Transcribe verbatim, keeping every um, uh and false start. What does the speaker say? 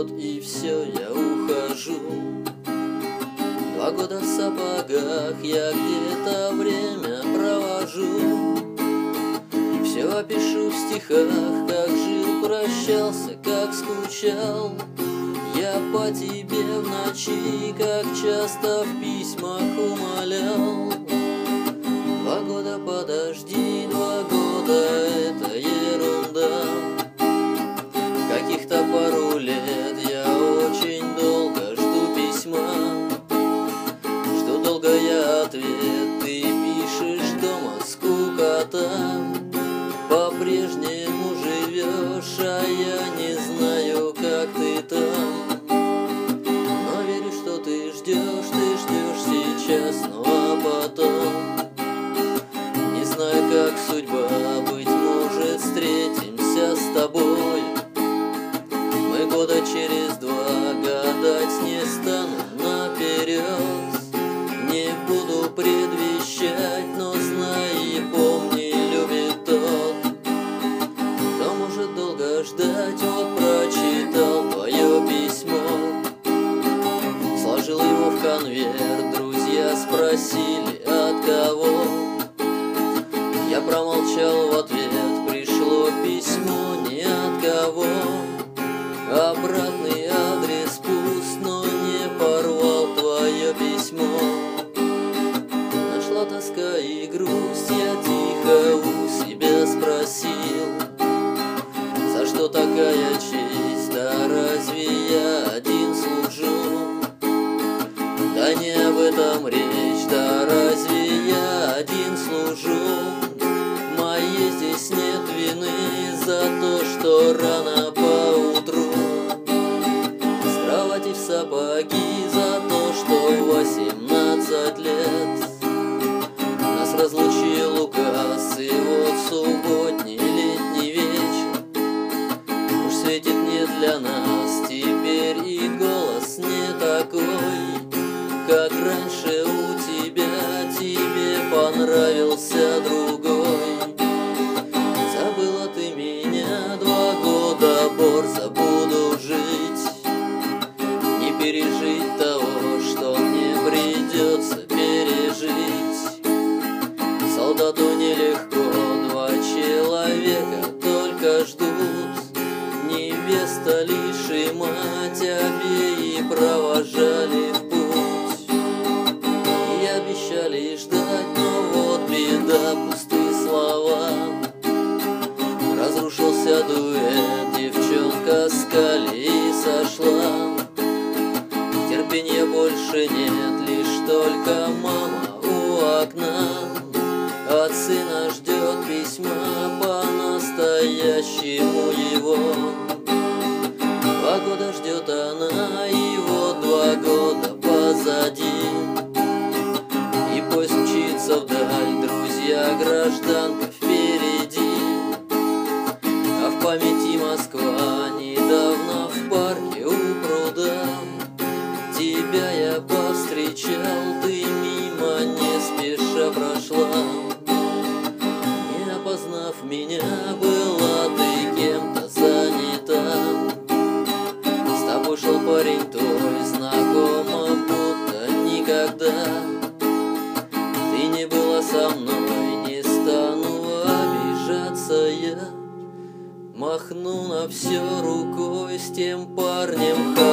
год, и все, я ухожу. Два года в сапогах я где-то время провожу. Все опишу в стихах, как жил, прощался, как скучал я по тебе в ночи, как часто в письмах умолял. Два года подожди, два года это ерунда. Каких-то пару лет я очень долго жду письма. Жду долго я ответ, ты пишешь дома скукота. По-прежнему живешь, а я не знаю, как ты там. Но верю, что ты ждешь, ты ждешь сейчас, ну а потом не знаю, как судьба, быть может, встретимся с тобой. Мы года через два гадать не стану наперед. Не буду предвещать, но знай и помни, любит тот, кто может долго ждать. Вот прочитал твое письмо, сложил его в конверт, друзья спросили, от кого. Я промолчал в ответ, пришло письмо ни от кого. Обратный адрес пуст, но не порвал твое письмо. Нашла тоска и грусть, я тихо у себя спросил, за что такая честь, да разве я один служу? Да не об этом речь, да разве я один служу? Моей здесь нет вины за то, что рано поутру с кровати в сапоги, за то, что восемнадцать лет нас разлучил указ, и вот субботний летний вечер уж светит не для нас теперь, и голос не такой, как раньше у тебя. Тебе понравился другой. Забыла ты меня, два года борзо буду жить, не пережить того, что мне придется пережить. Солдату нелегко, два человека только ждут, невеста лишь и мать, обеи провожали в путь. И обещали ждать, но вот беда, пустые слова. Разрушился дуэт, девчонка с колеи сошла. Терпения больше нет, лишь только мама у окна. От сына ждет письма, по-настоящему его. Два года ждет она, и вот два года позади. И поезд мчится вдаль, друзья, гражданка впереди. А в памяти Москва, недавно в парке у пруда. Тебя я повстречал, ты мимо не спеша прошла. Не опознав меня, была ты кем-то занята. С тобой шел парень твой, знакомо, будто никогда. Ты не была со мной, не стану обижаться я. Махну на все рукой, с тем парнем